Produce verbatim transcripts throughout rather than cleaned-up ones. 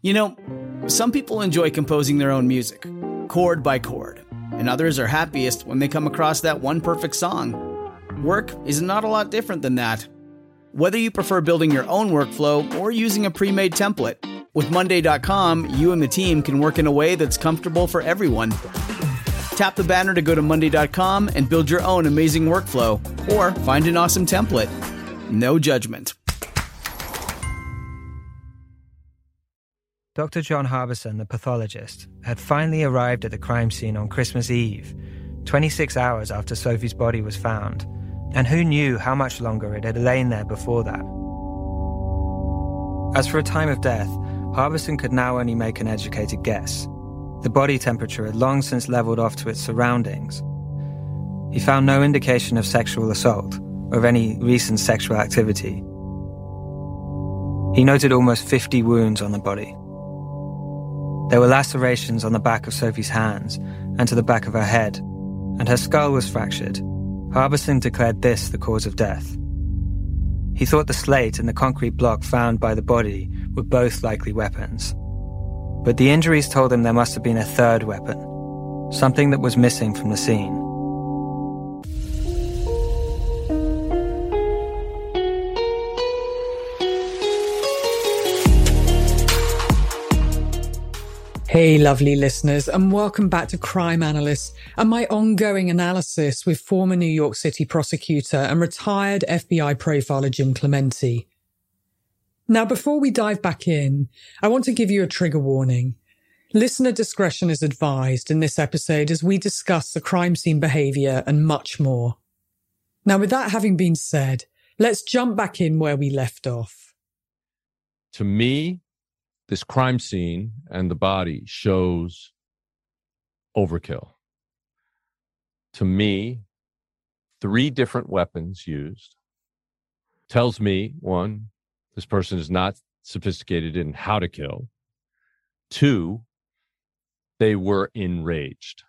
You know, some people enjoy composing their own music, chord by chord, and others are happiest when they come across that one perfect song. Work is not a lot different than that. Whether you prefer building your own workflow or using a pre-made template, with Monday dot com, you and the team can work in a way that's comfortable for everyone. Tap the banner to go to Monday dot com and build your own amazing workflow, or find an awesome template. No judgment. Doctor John Harbison, the pathologist, had finally arrived at the crime scene on Christmas Eve, twenty-six hours after Sophie's body was found, and who knew how much longer it had lain there before that. As for a time of death, Harbison could now only make an educated guess. The body temperature had long since leveled off to its surroundings. He found no indication of sexual assault or of any recent sexual activity. He noted almost fifty wounds on the body. There were lacerations on the back of Sophie's hands and to the back of her head, and her skull was fractured. Harbison declared this the cause of death. He thought the slate and the concrete block found by the body were both likely weapons. But the injuries told him there must have been a third weapon, something that was missing from the scene. Hey, lovely listeners, and welcome back to Crime Analysts and my ongoing analysis with former New York City prosecutor and retired F B I profiler Jim Clemente. Now, before we dive back in, I want to give you a trigger warning. Listener discretion is advised in this episode as we discuss the crime scene behaviour and much more. Now, with that having been said, let's jump back in where we left off. To me, this crime scene and the body shows overkill. To me, three different weapons used tells me, one, this person is not sophisticated in how to kill. Two, they were enraged.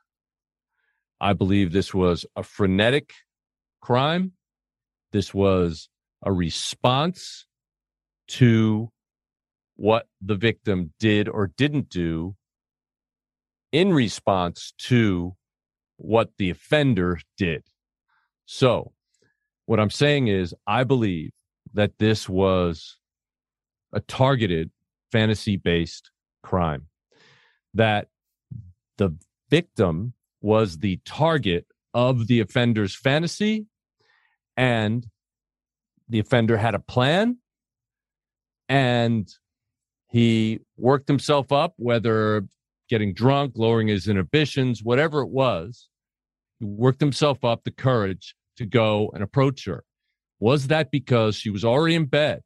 I believe this was a frenetic crime. This was a response to what the victim did or didn't do in response to what the offender did. So what I'm saying is, I believe that this was a targeted fantasy-based crime, that the victim was the target of the offender's fantasy, and the offender had a plan, and he worked himself up, whether getting drunk, lowering his inhibitions, whatever it was. He worked himself up the courage to go and approach her. Was that because she was already in bed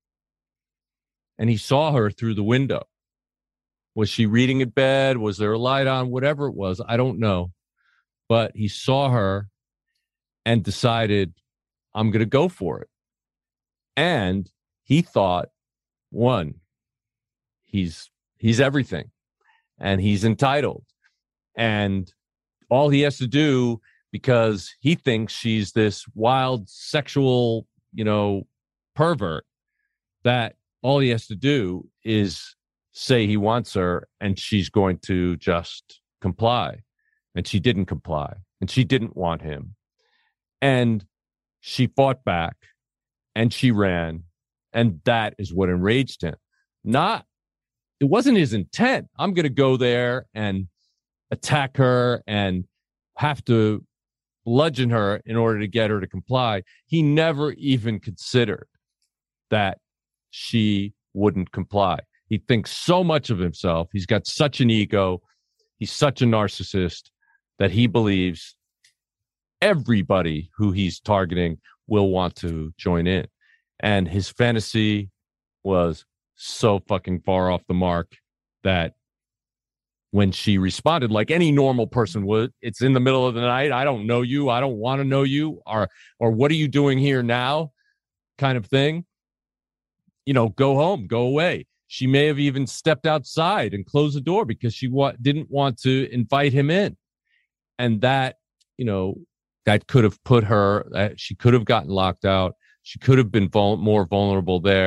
and he saw her through the window? Was she reading in bed? Was there a light on? Whatever it was, I don't know. But he saw her and decided, I'm going to go for it. And he thought, one, He's he's everything, and he's entitled, and all he has to do, because he thinks she's this wild sexual, you know, pervert, that all he has to do is say he wants her, and she's going to just comply. And she didn't comply, and she didn't want him, and she fought back, and she ran, and that is what enraged him. Not It wasn't his intent. I'm going to go there and attack her and have to bludgeon her in order to get her to comply. He never even considered that she wouldn't comply. He thinks so much of himself. He's got such an ego. He's such a narcissist that he believes everybody who he's targeting will want to join in. And his fantasy was so fucking far off the mark that when she responded like any normal person would, it's in the middle of the night, I don't know you, I don't want to know you, or or what are you doing here now, kind of thing. You know, go home, go away. She may have even stepped outside and closed the door because she wa- didn't want to invite him in. And that, you know, that could have put her, uh, she could have gotten locked out. She could have been vul- more vulnerable there.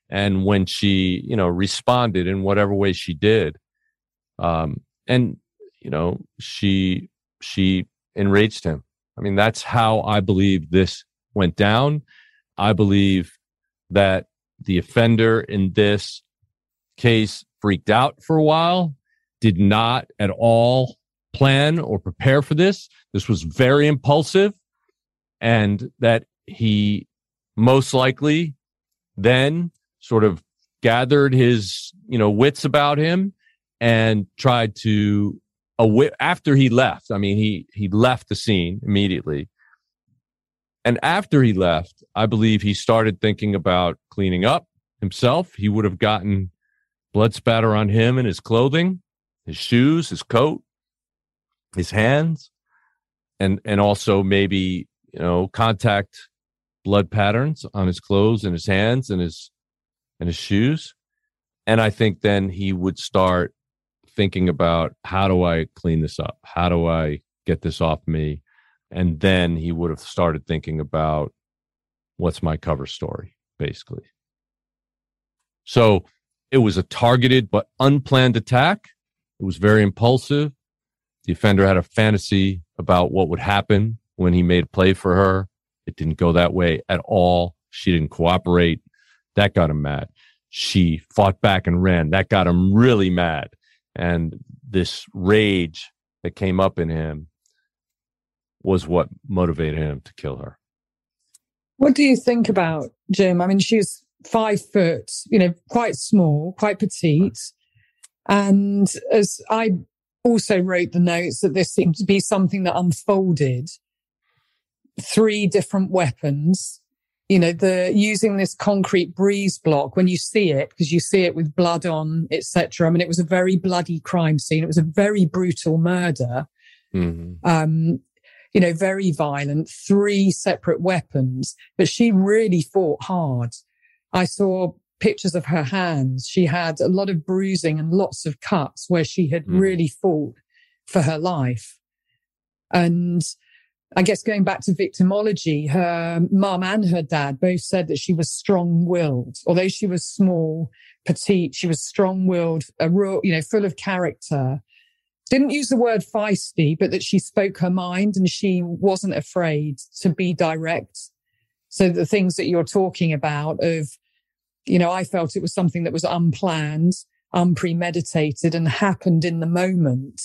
And when she, you know, responded in whatever way she did, um, and, you know, she, she enraged him. I mean, that's how I believe this went down. I believe that the offender in this case freaked out for a while, did not at all plan or prepare for this. This was very impulsive, and that he most likely then sort of gathered his, you know, wits about him and tried to, aw- after he left, I mean, he, he left the scene immediately. And after he left, I believe he started thinking about cleaning up himself. He would have gotten blood spatter on him and his clothing, his shoes, his coat, his hands, and, and also maybe, you know, contact blood patterns on his clothes and his hands and his, and his shoes. And I think then he would start thinking about, how do I clean this up? How do I get this off me? And then he would have started thinking about, what's my cover story, basically. So it was a targeted but unplanned attack. It was very impulsive. The offender had a fantasy about what would happen when he made a play for her. It didn't go that way at all. She didn't cooperate. That got him mad. She fought back and ran. That got him really mad. And this rage that came up in him was what motivated him to kill her. What do you think about Jim? I mean, she's five foot, you know, quite small, quite petite. And as I also wrote the notes, that this seemed to be something that unfolded. Three different weapons, you know, the using this concrete breeze block when you see it, because you see it with blood on, et cetera. I mean, it was a very bloody crime scene. It was a very brutal murder. Mm-hmm. Um, you know, very violent, three separate weapons, but she really fought hard. I saw pictures of her hands. She had a lot of bruising and lots of cuts where she had mm. really fought for her life. And I guess going back to victimology, her mum and her dad both said that she was strong-willed. Although she was small, petite, she was strong-willed, a real, you know, full of character. Didn't use the word feisty, but that she spoke her mind and she wasn't afraid to be direct. So the things that you're talking about of, you know, I felt it was something that was unplanned, unpremeditated, and happened in the moment,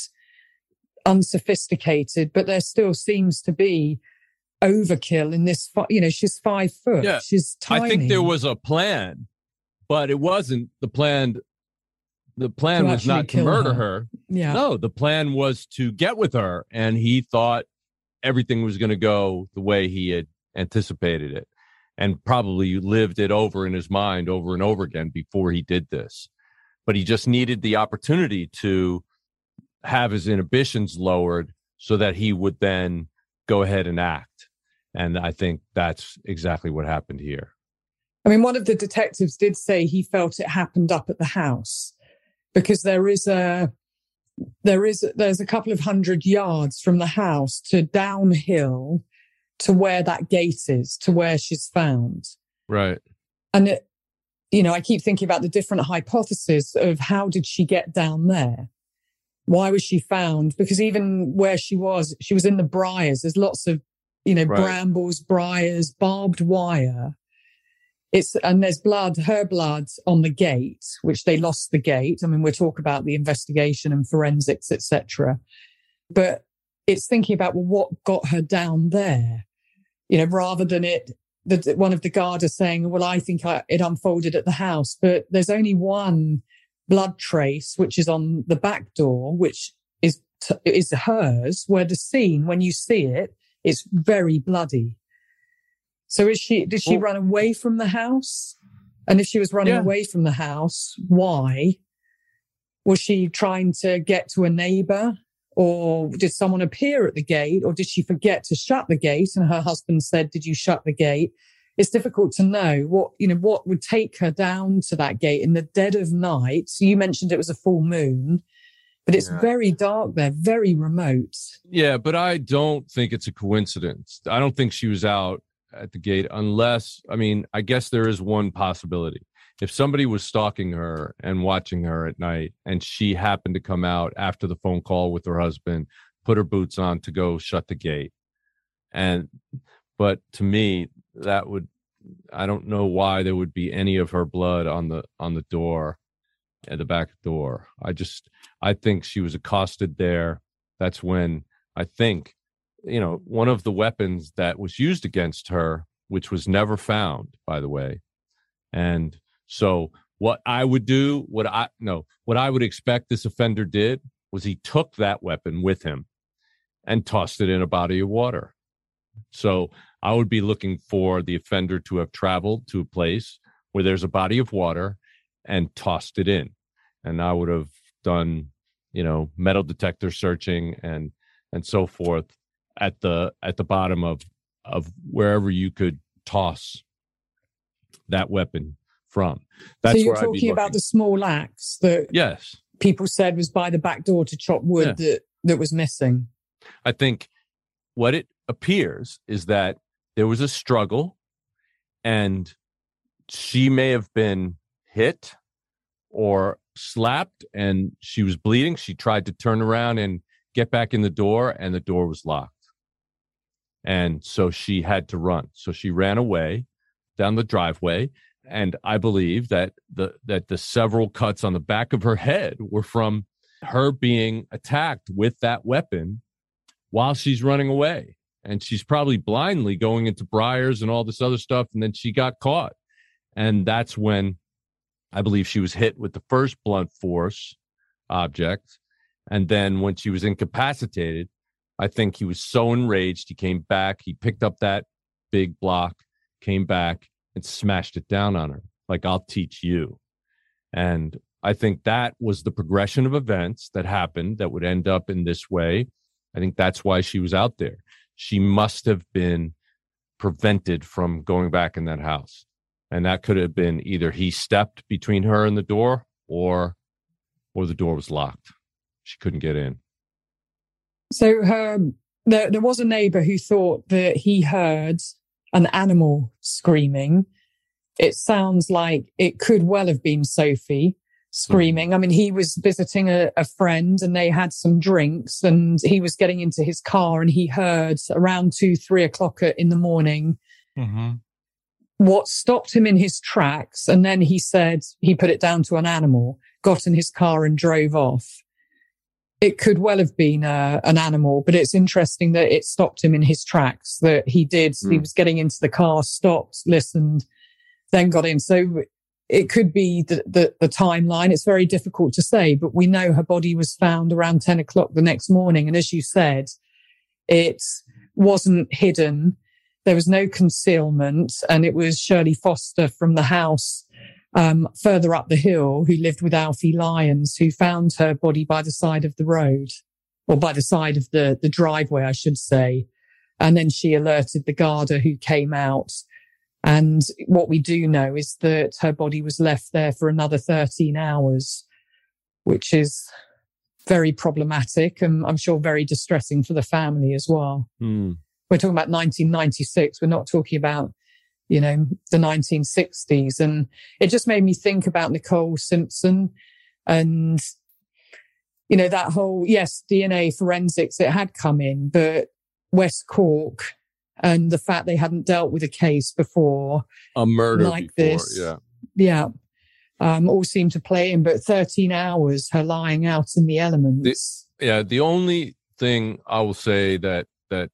unsophisticated, but there still seems to be overkill in this, you know, she's five foot. Yeah, she's tiny. I think there was a plan, but it wasn't the plan. The plan was not to murder her. her. Yeah. No, the plan was to get with her. And he thought everything was going to go the way he had anticipated it, and probably lived it over in his mind over and over again before he did this. But he just needed the opportunity to have his inhibitions lowered so that he would then go ahead and act. And I think that's exactly what happened here. I mean, one of the detectives did say he felt it happened up at the house, because there is a, there is, there's a couple of hundred yards from the house to downhill to where that gate is, to where she's found. Right. And, it, you know, I keep thinking about the different hypotheses of how did she get down there? Why was she found? Because even where she was, she was in the briars. There's lots of, you know, right. brambles, briars, barbed wire. It's, and there's blood, her blood on the gate, which they lost the gate. I mean, we'll talk about the investigation and forensics, et cetera. But it's thinking about, well, what got her down there? You know, rather than it, the, one of the guard is saying, well, I think I, it unfolded at the house, but there's only one blood trace, which is on the back door, which is, t- is hers, where the scene, when you see it, it's very bloody. So is she, did she well, run away from the house? And if she was running yeah. away from the house, why? Was she trying to get to a neighbor? Or did someone appear at the gate? Or did she forget to shut the gate? And her husband said, did you shut the gate? It's difficult to know what, you know, what would take her down to that gate in the dead of night. So you mentioned it was a full moon, but it's yeah. very dark there, very remote. Yeah, but I don't think it's a coincidence. I don't think she was out at the gate unless, I mean, I guess there is one possibility. if somebody was stalking her and watching her at night, and she happened to come out after the phone call with her husband, put her boots on to go shut the gate. And, but to me, that would, I don't know why there would be any of her blood on the, on the door, at the back door. I just, I think she was accosted there. That's when I think, you know, one of the weapons that was used against her, which was never found, by the way. And so what I would do, what I, no, what I would expect this offender did was he took that weapon with him and tossed it in a body of water. So I would be looking for the offender to have traveled to a place where there's a body of water and tossed it in. And I would have done, you know, metal detector searching and and so forth at the at the bottom of of wherever you could toss that weapon from. That's so you're where talking about the small axe that yes. people said was by the back door to chop wood yeah. that, that was missing. I think what it appears is that there was a struggle and she may have been hit or slapped and she was bleeding. She tried to turn around and get back in the door and the door was locked. And so she had to run. So she ran away down the driveway. And I believe that the that the several cuts on the back of her head were from her being attacked with that weapon while she's running away. And she's probably blindly going into briars and all this other stuff. And then she got caught. And that's when I believe she was hit with the first blunt force object. And then when she was incapacitated, I think he was so enraged, he came back, he picked up that big block, came back and smashed it down on her. Like, I'll teach you. And I think that was the progression of events that happened that would end up in this way. I think that's why she was out there. She must have been prevented from going back in that house. And that could have been either he stepped between her and the door or or the door was locked. She couldn't get in. So her, there, there was a neighbor who thought that he heard an animal screaming. It sounds like it could well have been Sophie screaming. Mm. I mean, he was visiting a, a friend and they had some drinks and he was getting into his car and he heard around two, three o'clock in the morning mm-hmm. what stopped him in his tracks. And then he said he put it down to an animal, got in his car and drove off. It could well have been uh, an animal, but it's interesting that it stopped him in his tracks, that he did. Mm. He was getting into the car, stopped, listened, then got in. So it could be the, the, the timeline. It's very difficult to say, but we know her body was found around ten o'clock the next morning. And as you said, it wasn't hidden. There was no concealment. And it was Shirley Foster from the house Um, further up the hill, who lived with Alfie Lyons, who found her body by the side of the road, or by the side of the, the driveway, I should say. And then she alerted the Garda who came out. And what we do know is that her body was left there for another thirteen hours, which is very problematic and I'm sure very distressing for the family as well. Mm. We're talking about nineteen ninety-six. We're not talking about, you know, the nineteen sixties. And it just made me think about Nicole Simpson and, you know, that whole, yes, D N A forensics, it had come in, but West Cork and the fact they hadn't dealt with a case before. A murder like before, this. yeah. Yeah. Um, all seemed to play in, but thirteen hours, her lying out in the elements. The, yeah. The only thing I will say that, that,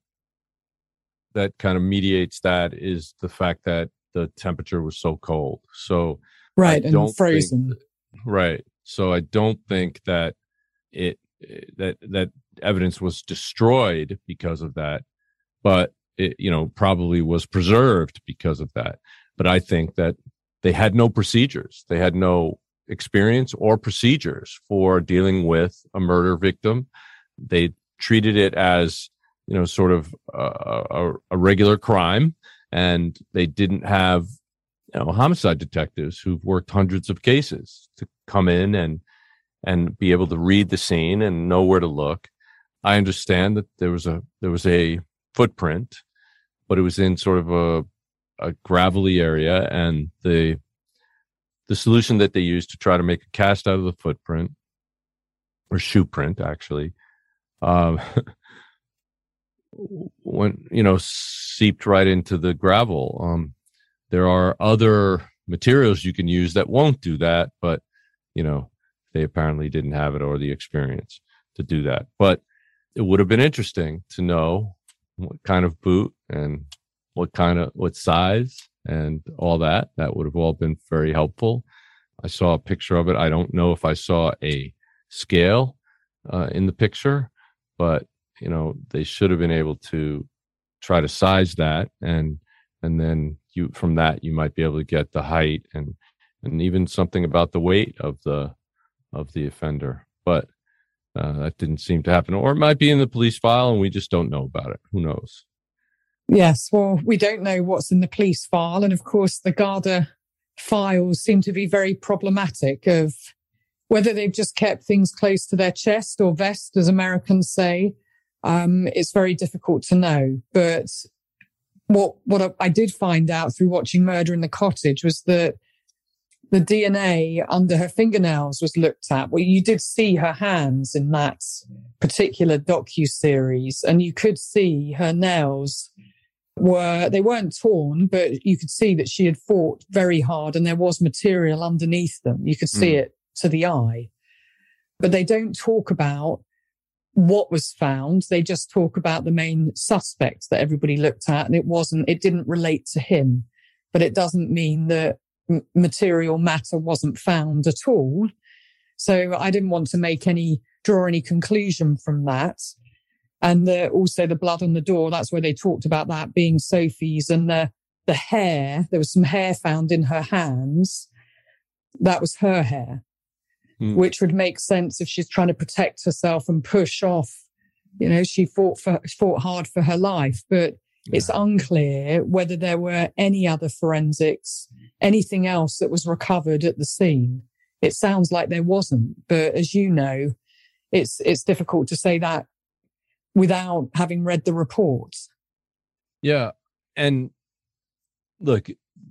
that kind of mediates that is the fact that the temperature was so cold. So right, I and don't frozen. Think, right. So I don't think that it that that evidence was destroyed because of that, but it, you know, probably was preserved because of that. But I think that they had no procedures. They had no experience or procedures for dealing with a murder victim. They treated it as, you know, sort of a, a, a regular crime. And they didn't have, you know, homicide detectives who've worked hundreds of cases to come in and, and be able to read the scene and know where to look. I understand that there was a, there was a footprint, but it was in sort of a, a gravelly area and the, the solution that they used to try to make a cast out of the footprint, or shoe print, actually, um, when, you know, seeped right into the gravel. Um, there are other materials you can use that won't do that, but, you know, they apparently didn't have it or the experience to do that. But it would have been interesting to know what kind of boot and what kind of, what size and all that. That would have all been very helpful. I saw a picture of it. I don't know if I saw a scale uh, in the picture, but, you know, they should have been able to try to size that. And, and then you, from that, you might be able to get the height and, and even something about the weight of the, of the offender. But uh, that didn't seem to happen. Or it might be in the police file and we just don't know about it. Who knows? Yes, well, we don't know what's in the police file. And of course, the Garda files seem to be very problematic of whether they've just kept things close to their chest or vest, as Americans say. Um, it's very difficult to know. But what what I did find out through watching Murder in the Cottage was that the D N A under her fingernails was looked at. Well, you did see her hands in that particular docu-series, and you could see her nails were, they weren't torn, but you could see that she had fought very hard and there was material underneath them. You could see mm. it to the eye. But they don't talk about what was found. They just talk about the main suspect that everybody looked at, and it wasn't, it didn't relate to him. But it doesn't mean that m- material matter wasn't found at all. So I didn't want to make any, draw any conclusion from that. And the, also the blood on the door, that's where they talked about that being Sophie's, and the, the hair, there was some hair found in her hands. That was her hair, mm. which would make sense if she's trying to protect herself and push off. You know, she fought for, fought hard for her life, but yeah. It's unclear whether there were any other forensics, anything else that was recovered at the scene. It sounds like there wasn't, but as you know, it's, it's difficult to say that without having read the reports. Yeah. And look,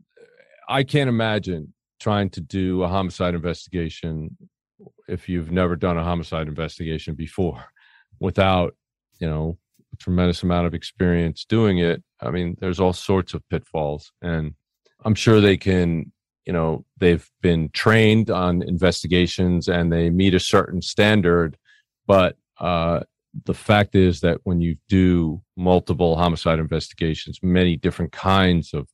I can't imagine trying to do a homicide investigation if you've never done a homicide investigation before without, you know, a tremendous amount of experience doing it. I mean, there's all sorts of pitfalls, and I'm sure they can, you know, they've been trained on investigations and they meet a certain standard, but, uh, the fact is that when you do multiple homicide investigations, many different kinds of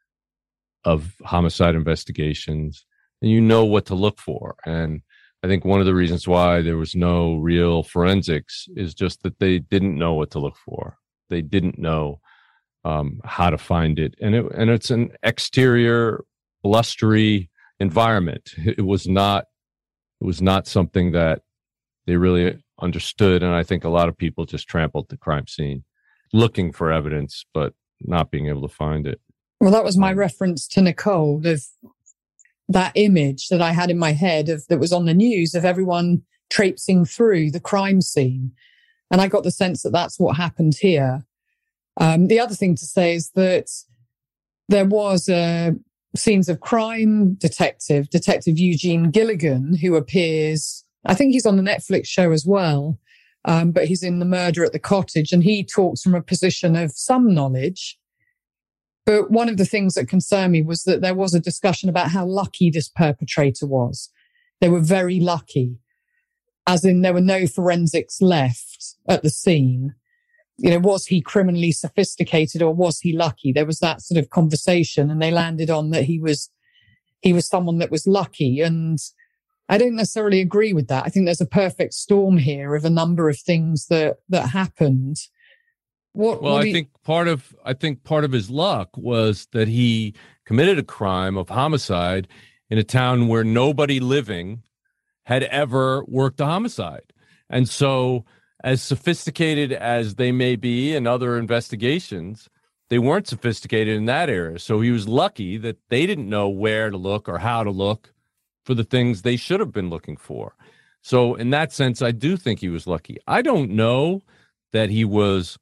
of homicide investigations, and you know what to look for. And I think one of the reasons why there was no real forensics is just that they didn't know what to look for. They didn't know um, how to find it, and it and it's an exterior blustery environment. It was not. It was not something that they really understood, and I think a lot of people just trampled the crime scene looking for evidence but not being able to find it. Well, that was my um, reference to Nicole, of that image that I had in my head of that was on the news of everyone traipsing through the crime scene, and I got the sense that that's what happened here. Um, the other thing to say is that there was a scenes of crime detective, Detective Eugene Gilligan, who appears, I think he's on the Netflix show as well, um, but he's in The Murder at the Cottage, and he talks from a position of some knowledge. But one of the things that concerned me was that there was a discussion about how lucky this perpetrator was. They were very lucky, as in there were no forensics left at the scene. You know, was he criminally sophisticated or was he lucky? There was that sort of conversation, and they landed on that he was, he was someone that was lucky. And I don't necessarily agree with that. I think there's a perfect storm here of a number of things that, that happened. What, well, what I you... think part of, I think part of his luck was that he committed a crime of homicide in a town where nobody living had ever worked a homicide. And so, as sophisticated as they may be in other investigations, they weren't sophisticated in that area. So he was lucky that they didn't know where to look or how to look for the things they should have been looking for. So in that sense, I do think he was lucky. I don't know that he was,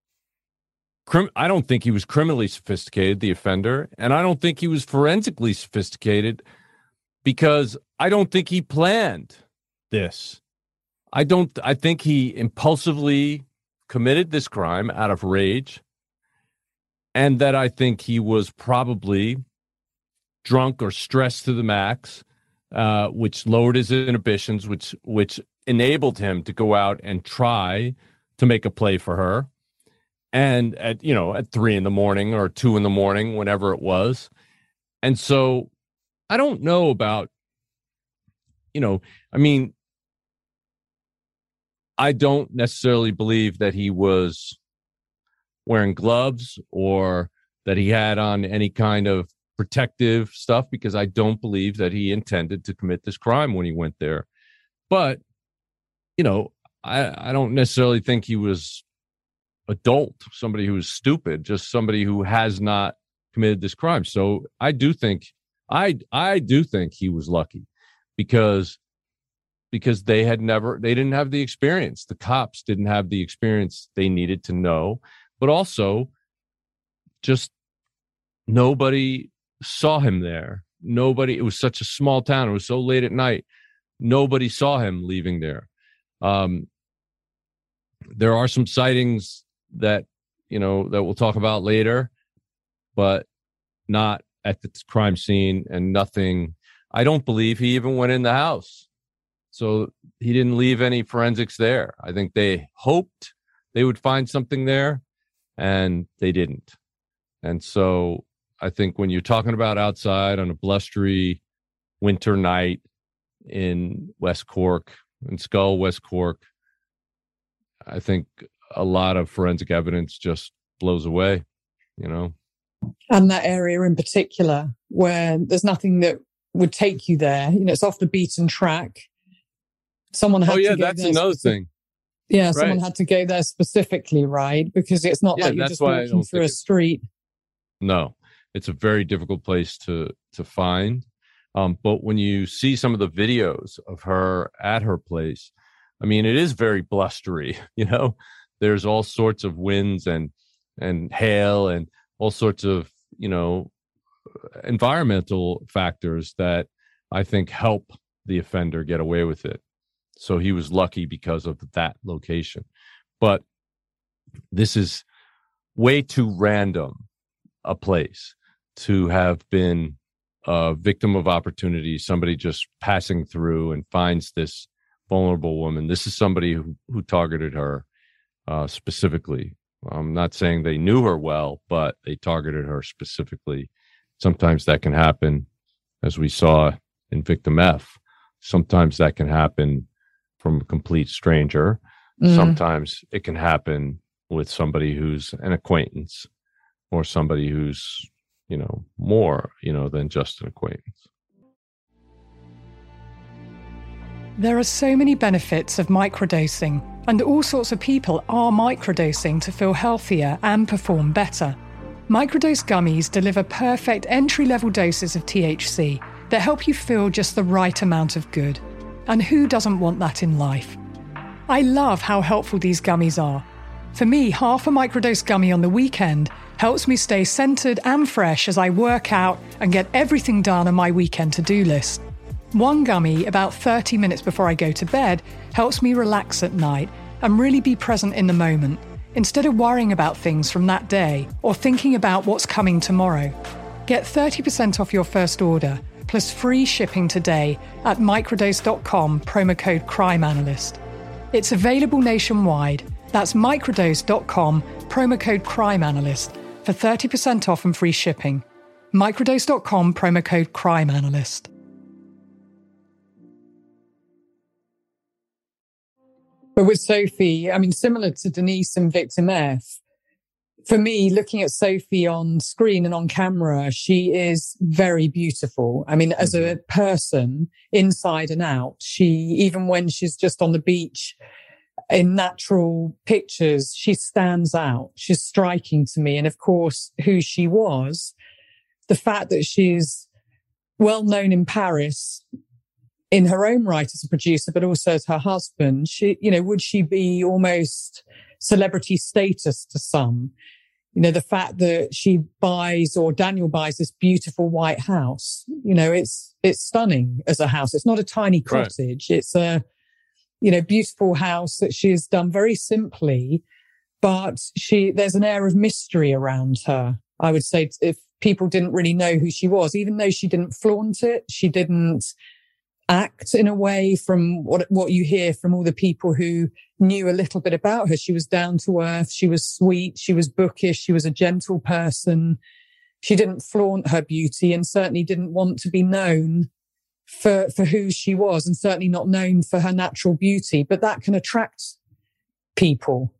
crim- I don't think he was criminally sophisticated, the offender, and I don't think he was forensically sophisticated because I don't think he planned this. I don't, I think he impulsively committed this crime out of rage, and that I think he was probably drunk or stressed to the max, uh, which lowered his inhibitions, which which enabled him to go out and try to make a play for her. And at, you know, at three in the morning or two in the morning, whenever it was. And so I don't know about, you know, I mean, I don't necessarily believe that he was wearing gloves or that he had on any kind of protective stuff, because I don't believe that he intended to commit this crime when he went there. But, you know, I, I don't necessarily think he was adult, somebody who is stupid, just somebody who has not committed this crime. So I do think, I I do think he was lucky because because they had never, they didn't have the experience. The cops didn't have the experience they needed to know, but also just nobody saw him there. Nobody, it was such a small town. It was so late at night. Nobody saw him leaving there. Um, there are some sightings that, you know, that we'll talk about later, but not at the crime scene, and nothing. I don't believe he even went in the house. So he didn't leave any forensics there. I think they hoped they would find something there, and they didn't. And so I think when you're talking about outside on a blustery winter night in West Cork, in Skull, West Cork, I think a lot of forensic evidence just blows away, you know. And that area in particular, where there's nothing that would take you there. You know, it's off the beaten track. Someone had oh, yeah, to go that's there another specific- thing. Yeah, right. Someone had to go there specifically, right? Because it's not yeah, like you're just walking through a street. No, it's a very difficult place to to find. Um, but when you see some of the videos of her at her place, I mean, it is very blustery. You know, there's all sorts of winds and and hail and all sorts of, you know, environmental factors that I think help the offender get away with it. So he was lucky because of that location. But this is way too random a place to have been a victim of opportunity, somebody just passing through and finds this vulnerable woman. This is somebody who, who targeted her uh, specifically. I'm not saying they knew her well, but they targeted her specifically. Sometimes that can happen, as we saw in Victim F. Sometimes that can happen from a complete stranger. Mm. Sometimes it can happen with somebody who's an acquaintance, or somebody who's, you know, more, you know, than just an acquaintance. There are so many benefits of microdosing, and all sorts of people are microdosing to feel healthier and perform better. Microdose gummies deliver perfect entry-level doses of T H C that help you feel just the right amount of good. And who doesn't want that in life? I love how helpful these gummies are. For me, half a microdose gummy on the weekend helps me stay centered and fresh as I work out and get everything done on my weekend to-do list. One gummy, about thirty minutes before I go to bed, helps me relax at night and really be present in the moment, instead of worrying about things from that day or thinking about what's coming tomorrow. Get thirty percent off your first order, plus free shipping today at microdose dot com, promo code crime analyst. It's available nationwide. That's microdose dot com, promo code crime analyst for thirty percent off and free shipping. microdose dot com, promo code crime analyst. But with Sophie, I mean, similar to Denise and Victim F, for me, looking at Sophie on screen and on camera, she is very beautiful. I mean, mm-hmm. as a person, inside and out, she, even when she's just on the beach in natural pictures, she stands out. She's striking to me. And of course, who she was, the fact that she's well known in Paris in her own right as a producer, but also as her husband, she, you know, would she be almost celebrity status to some? You know, the fact that she buys or Daniel buys this beautiful white house, you know, it's, it's stunning as a house. It's not a tiny cottage. Right. It's a, you know, beautiful house that she has done very simply, but she, there's an air of mystery around her. I would say if people didn't really know who she was, even though she didn't flaunt it, she didn't act in a way from what, what you hear from all the people who knew a little bit about her. She was down to earth. She was sweet. She was bookish. She was a gentle person. She didn't flaunt her beauty and certainly didn't want to be known for, for who she was, and certainly not known for her natural beauty. But that can attract people.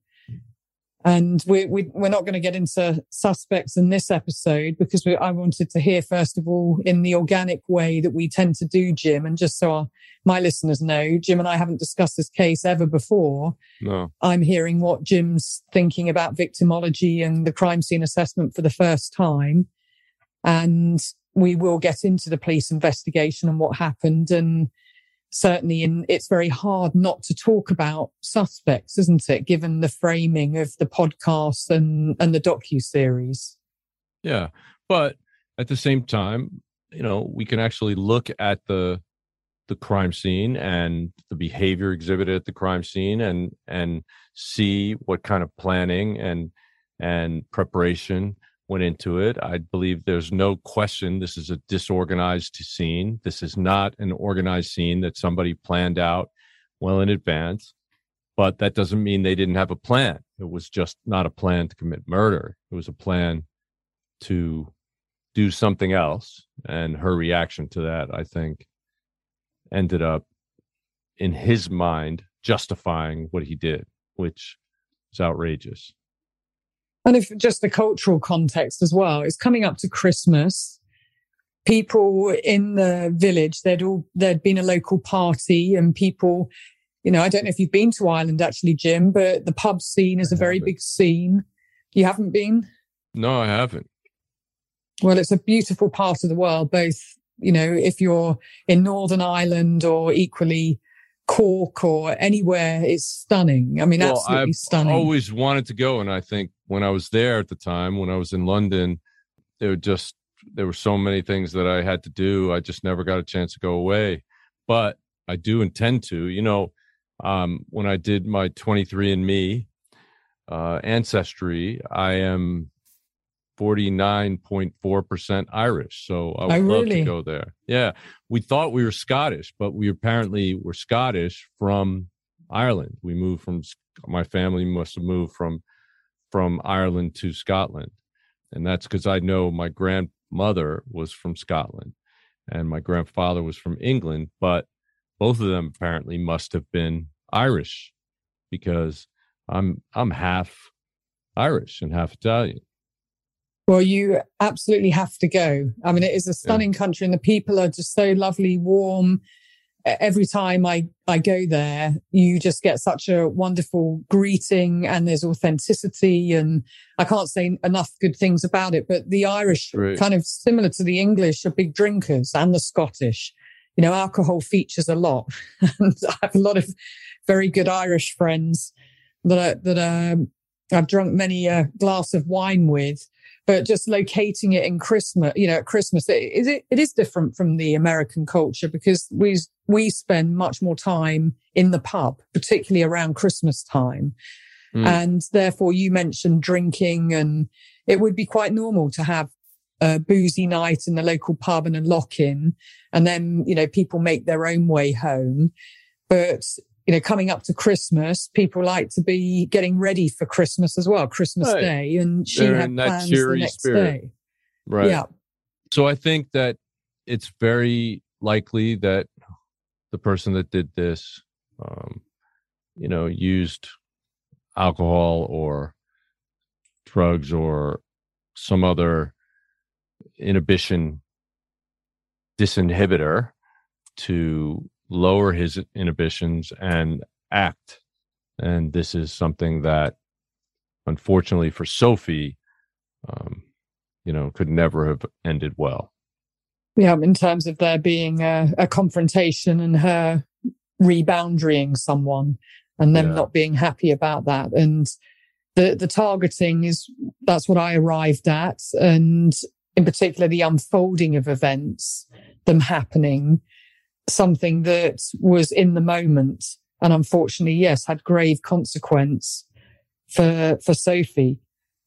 And we, we, we're not going to get into suspects in this episode because we, I wanted to hear, first of all, in the organic way that we tend to do, Jim. And just so our, my listeners know, Jim and I haven't discussed this case ever before. No. I'm hearing what Jim's thinking about victimology and the crime scene assessment for the first time. And we will get into the police investigation and what happened. And certainly in, it's very hard not to talk about suspects, isn't it? Given the framing of the podcast and, and the docuseries. Yeah. But at the same time, you know, we can actually look at the, the crime scene and the behavior exhibited at the crime scene and, and see what kind of planning and, and preparation went into it. I believe there's no question this is a disorganized scene. This is not an organized scene that somebody planned out well in advance, but that doesn't mean they didn't have a plan. It was just not a plan to commit murder. It was a plan to do something else. And her reaction to that, I think, ended up, in his mind, justifying what he did, which is outrageous. And if just the cultural context as well, it's coming up to Christmas. People in the village, there'd all, there'd been a local party and people, you know, I don't know if you've been to Ireland actually, Jim, but the pub scene is a very big scene. You haven't been? No, I haven't. Well, it's a beautiful part of the world, both, you know, if you're in Northern Ireland or equally Cork or anywhere, it's stunning. I mean, well, absolutely I've stunning. I always wanted to go. And I think when I was there at the time, when I was in London, there were just, there were so many things that I had to do. I just never got a chance to go away, but I do intend to. You know, um, when I did my twenty-three and me uh, ancestry, I am forty-nine point four percent Irish. So I would oh, love really? to go there. Yeah. We thought we were Scottish, but we apparently were Scottish from Ireland. We moved from, my family must have moved from, from Ireland to Scotland. And that's because I know my grandmother was from Scotland and my grandfather was from England, but both of them apparently must have been Irish because I'm, I'm half Irish and half Italian. Well, you absolutely have to go. I mean, it is a stunning yeah. country and the people are just so lovely, warm. Every time I, I go there, you just get such a wonderful greeting and there's authenticity. And I can't say enough good things about it, but the Irish, right. kind of similar to the English, are big drinkers, and the Scottish. You know, alcohol features a lot. And I have a lot of very good Irish friends that are, that um, I've drunk many a glass of wine with. But just locating it in Christmas, you know, at Christmas, it is, it, it is different from the American culture because we, we spend much more time in the pub, particularly around Christmas time. Mm. And therefore you mentioned drinking, and it would be quite normal to have a boozy night in the local pub and a lock-in. And then, you know, people make their own way home. But you know, coming up to Christmas, people like to be getting ready for Christmas as well, Christmas right. Day. And she They're had plans the next spirit. day. Right. Yeah. So I think that it's very likely that the person that did this, um, you know, used alcohol or drugs or some other inhibition disinhibitor to lower his inhibitions and act. And this is something that, unfortunately for Sophie, um, you know, could never have ended well. Yeah, in terms of there being a, a confrontation and her reboundarying someone and them yeah. not being happy about that. And the, the targeting is, that's what I arrived at. And in particular, the unfolding of events, them happening, something that was in the moment. And unfortunately, yes, had grave consequence for, for Sophie.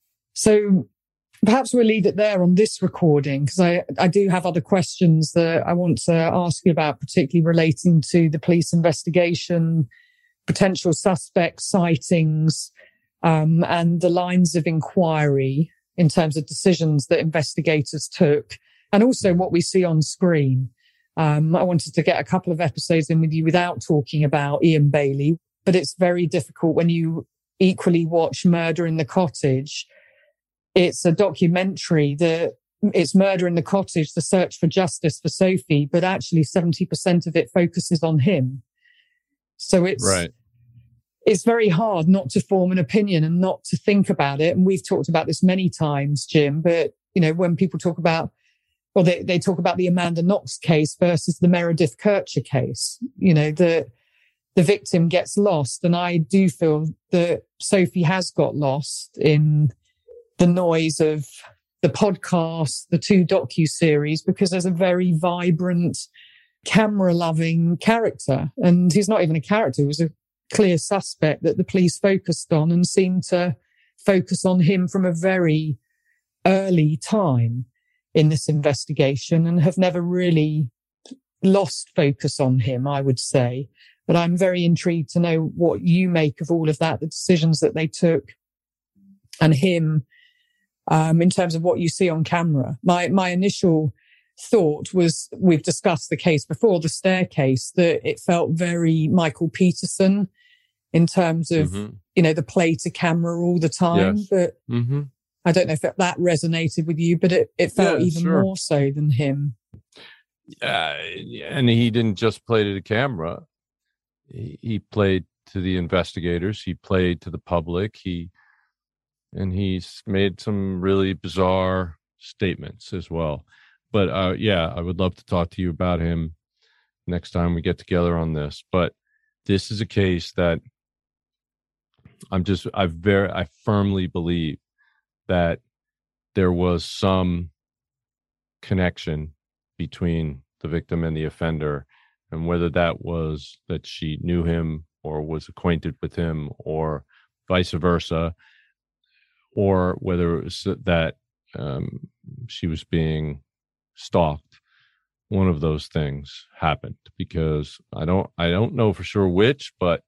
So perhaps we'll leave it there on this recording, because I, I do have other questions that I want to ask you about, particularly relating to the police investigation, potential suspect sightings, um, and the lines of inquiry in terms of decisions that investigators took, and also what we see on screen. Um, I wanted to get a couple of episodes in with you without talking about Ian Bailey, but it's very difficult when you equally watch Murder in the Cottage. It's a documentary that it's Murder in the Cottage, the search for justice for Sophie, but actually seventy percent of it focuses on him. So it's, right. It's very hard not to form an opinion and not to think about it. And we've talked about this many times, Jim, but, you know, when people talk about, well, they, they talk about the Amanda Knox case versus the Meredith Kercher case, you know, the, the victim gets lost. And I do feel that Sophie has got lost in the noise of the podcast, the two docu-series, because there's a very vibrant, camera-loving character. And he's not even a character. He was a clear suspect that the police focused on and seemed to focus on him from a very early time in this investigation, and have never really lost focus on him, I would say. But I'm very intrigued to know what you make of all of that, the decisions that they took, and him, um, in terms of what you see on camera. My, my initial thought was, we've discussed the case before, the staircase, that it felt very Michael Peterson in terms of, mm-hmm. you know, the play to camera all the time. Yes. But mm-hmm. I don't know if it, that resonated with you, but it, it felt yeah, even sure. more so than him. Uh, and he didn't just play to the camera. He, he played to the investigators. He played to the public. He, and he's made some really bizarre statements as well. But uh, yeah, I would love to talk to you about him next time we get together on this. But this is a case that I'm just, I very, I firmly believe that there was some connection between the victim and the offender, and whether that was that she knew him or was acquainted with him or vice versa, or whether it was that um, she was being stalked. One of those things happened, because I don't I don't know for sure which, but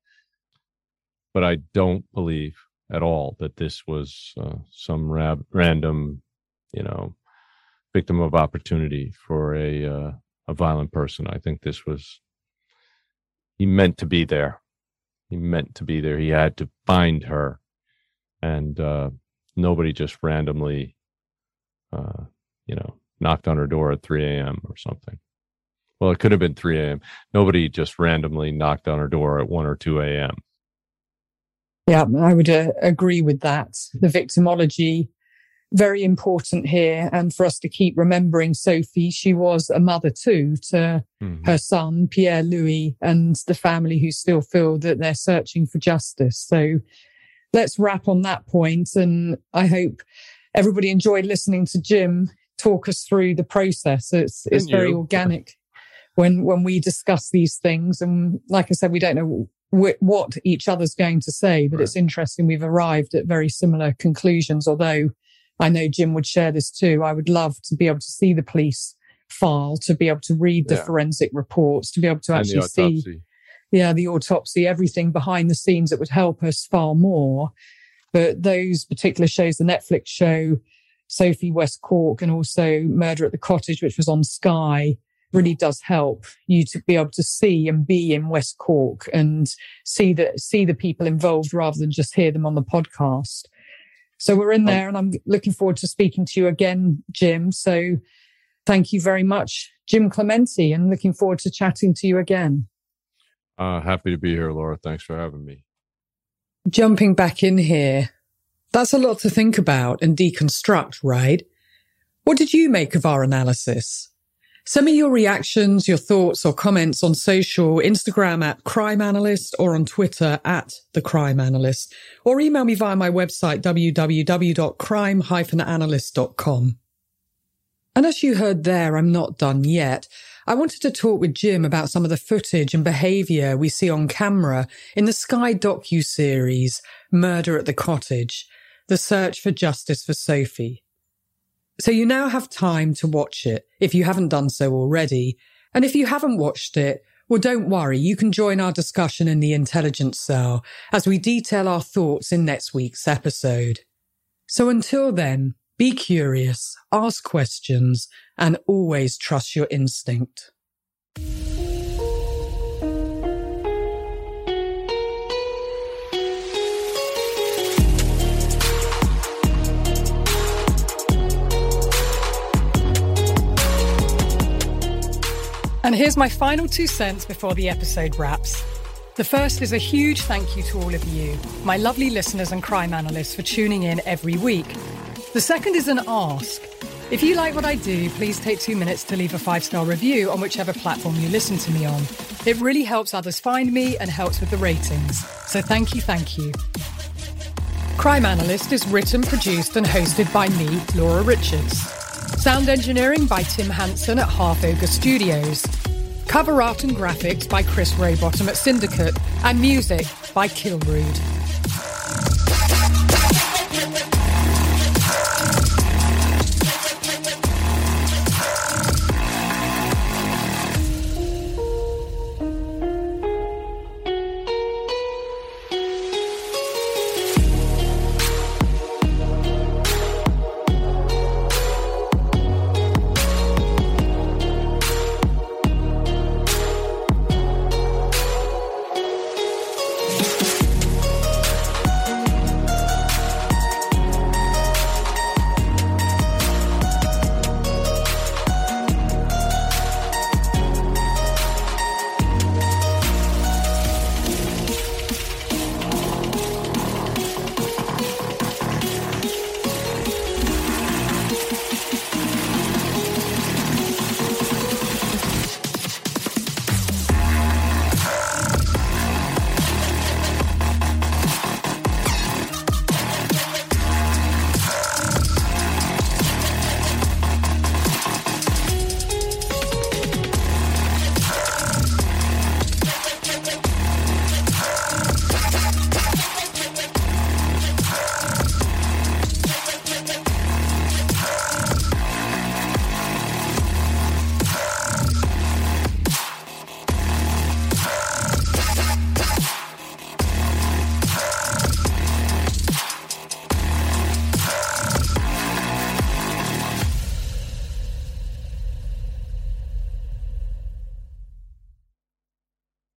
but I don't believe at all that this was uh, some rab- random, you know, victim of opportunity for a uh, a violent person. I think this was, he meant to be there. He meant to be there. He had to find her, and uh, nobody just randomly, uh, you know, knocked on her door at three a.m. or something. Well, it could have been three a.m. Nobody just randomly knocked on her door at one or two a.m. Yeah, I would uh, agree with that. The victimology, very important here. And for us to keep remembering Sophie, she was a mother too to mm-hmm. her son, Pierre-Louis, and the family who still feel that they're searching for justice. So let's wrap on that point. And I hope everybody enjoyed listening to Jim talk us through the process. It's it's and very you. organic when when we discuss these things. And like I said, we don't know wh- what each other's going to say, but right. It's interesting. We've arrived at very similar conclusions, although I know Jim would share this too. I would love to be able to see the police file, to be able to read the yeah. forensic reports, to be able to and actually see yeah, the autopsy, everything behind the scenes that would help us far more. But those particular shows, the Netflix show, Sophie West Cork, and also Murder at the Cottage, which was on Sky, really does help you to be able to see and be in West Cork and see the, see the people involved rather than just hear them on the podcast. So we're in there, and I'm looking forward to speaking to you again, Jim. So thank you very much, Jim Clemente, and looking forward to chatting to you again. Uh, happy to be here, Laura. Thanks for having me. Jumping back in here, that's a lot to think about and deconstruct, right? What did you make of our analysis? Send me your reactions, your thoughts or comments on social, Instagram at Crime Analyst or on Twitter at The Crime Analyst, or email me via my website w w w dot crime dash analyst dot com. And as you heard there, I'm not done yet. I wanted to talk with Jim about some of the footage and behaviour we see on camera in the Sky docu-series Murder at the Cottage, The Search for Justice for Sophie. So you now have time to watch it, if you haven't done so already. And if you haven't watched it, well, don't worry, you can join our discussion in the Intelligence Cell as we detail our thoughts in next week's episode. So until then, be curious, ask questions, and always trust your instinct. And here's my final two cents before the episode wraps. The first is a huge thank you to all of you, my lovely listeners and crime analysts, for tuning in every week. The second is an ask. If you like what I do, please take two minutes to leave a five-star review on whichever platform you listen to me on. It really helps others find me and helps with the ratings. So thank you, thank you. Crime Analyst is written, produced and hosted by me, Laura Richards. Sound engineering by Tim Hansen at Half Ogre Studios. Cover art and graphics by Chris Rowbottom at Syndicate. And music by Kilrood.